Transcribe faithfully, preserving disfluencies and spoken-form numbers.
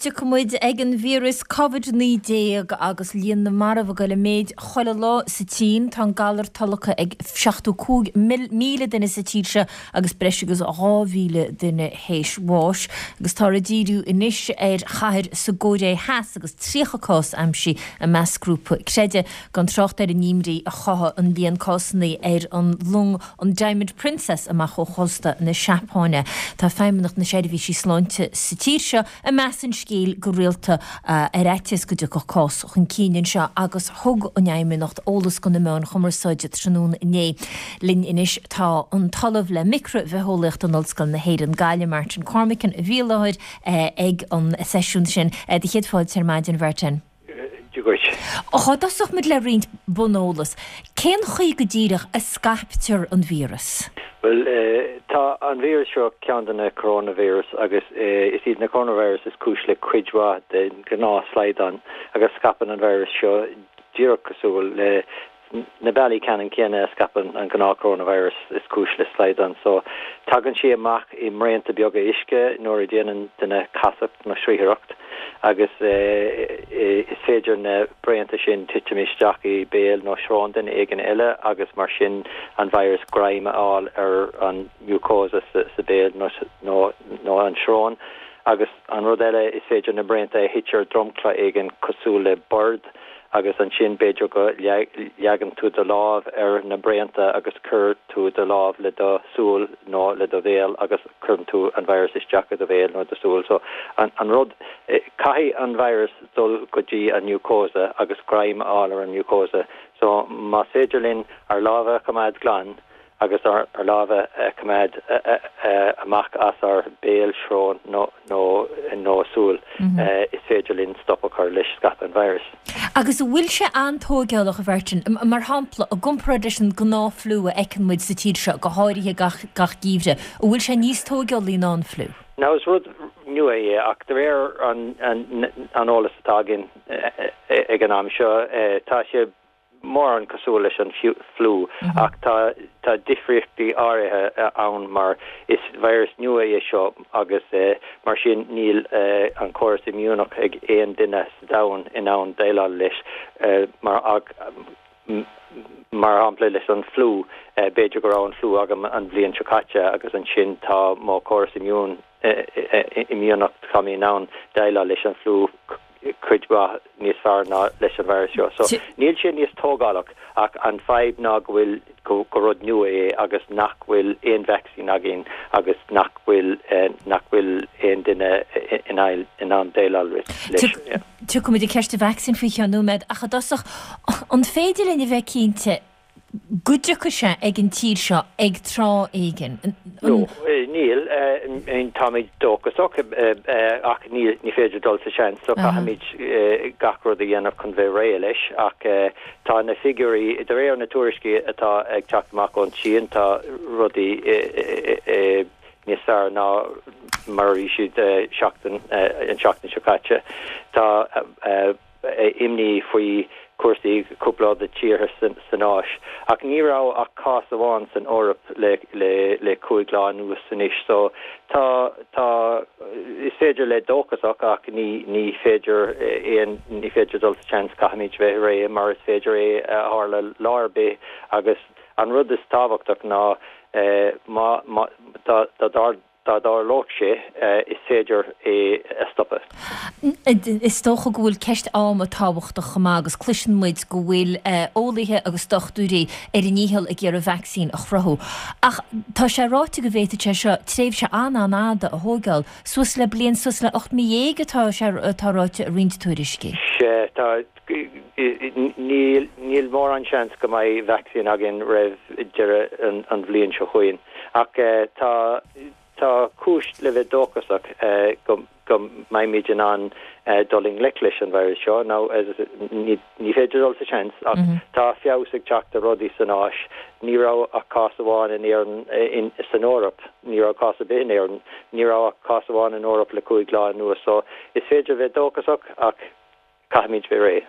te cumid ag an vírus COVID nineteen agus líon na marh go le méid choile lá sa tín tá galar talacha ag seachtú míle duine sa tíse agus breisigus ráhíle duine héis bháis agus tá a díú inis ar chair sa ggódé heas agus trícha cás amsí a measgrúpa creide gan trocht ar a nímrí a chatha an líon cásannaí ar an lung an Diamond Princess amach ó chosta na Seapáine. Tá feimmenach na séidir bhí sí sláinte sa tíse a meas an scéal go rialta ar eitis go de go cás chun cíann seo agus thug an éimimenacht ólas go na mán chumarsáide trúna iné. Linn inis tá an talamh le micro bheitholacht an olscail na héad an Gaile Martin Cormicin a bhíláid ag an sesiún sin de chéad fáid ar maidin bhirtin. Ó dasach mid le riint bonolalas. Cén chuí go ddíireach a scaptear an vírus? Well, uh, tá an vírus seo cean na coronavirus agus uh, is iad na coronavirus is cúis le cuidhá den gná sleidan agus scapan an vírus seo díreach cosúil le na bailí ceann céanna scapan an gná coronavirus is cúis le sleidan. So tagann si amach i mréanta beaga isce nuair a déanaan duna casacht na sríthaireacht agus is féidir na breanta sin tiitimisteach i béal nó srán den éigen eile agus mar sin an vírus graime áil ar an mucósa sa béal nó an srán agus an rud eile is féidir na breanta hittear dromcla éigen cosú le bird agus an sin beidir go leagan tú de láh ar na breanta agus cur tú de láh le do súl nó le do bhéal agus curm tú an vírus is deacha do bhéal nó do súl. So an, an rud eh, caithí an vírus dul go dtí an mucósa agus graim áil ar an mucósa. So má féidir linn ar lábha cumad glan agus ar, ar lábha uh, cumad uh, uh, uh, amach as ar béal srón nó nó nó súl mm-hmm. uh, is féidir linn stoppa chu leis scap an vírus. Agus bhfuil se antógealach a bhirtin mar hampla a gompradeis an gná flúa ecanmuid sa tír seo go háirithe gach, gach gíomhre a bhfuil se níos tógeal í ná flú. Now is rud nua é ach de réir an an an ólas tágin ag an am seo tá sé mór an cosúil leis an flú ach tá tá difriochtaí áirithe ann mar is vírus nua é seo agus mar sin níl an córas imúnach ag éon duine dain in ann déile leis mar ag mar hampla leis an flú beidir go rá an flú agam an bblion chocaite agus an sin tá má córas imún imúnach chamí ann déile leis an flú cuidhá níos fearr ná leis an vírus seo. So níl sin níos tógálaach ach an feib ná bhfuil go rud nua é agus nach bhfuil éon vaccín agin agus nach bhfuil nach bhfuil éon duine in ail in an déile leis. Tu cum de ceiste vaccín fao cheanúmed a chadasach an féidir in bheith cínte Gúideach se ag an tír seo ag trá éigen? No, níl in táid dóchasach ach ní féidir dul sa sean, so chaimiid gachrod a dhéanamh chun bheith ré leis ach tá na figurí de réir na tuairiscí atá ag teachtamach ón tíon tá rudaí níos fearr ná mar siad seachtain an seachtain seocaite tá imní faoi cuasaí cúpla de tíortha san áis ach ní rá ach cás amháin san Eorop le le le cúiglá nuas san is. So tá tá is féidir le dóchasach ach ní ní féidir éon ní féidir dul sa chance caiimiid bheith ré mar is féidir é hála láirbé agus an rud is tábhachtach ná má má tá tá Tá dá lóch sé is féidir é stoppa. Is tócha go bhfuil ceist am a tábhachtach chumá agus cluisin muid go bhfuil ólaithe agus dochtúirí ar an níhil a ggéar a vaccín a chrathú. Ach tá sé ráite go bhéite seo tréimh se an an áda a thógáil suas le blion suas le ocht mí tá sé táráte a riint tuairiscí. Sé tá níl níl mór an seans go mbeidh vaccín agin raibh deire an bblion seo chuin ach tá Tá cúist le bheith dóchasach go go maiimiidir an doling le leis an bhírus seo ná ní féidir dul sa chance ach tá fiabhsaigh teach a rudaí san áis ní rá a cás amháin in éireann in san Eorop ní rá cás a bith in éireann ní rá a cás amháin in Eorop le cúiglá nua. So is féidir bheith dóchasach ach caiimiid bheith ré.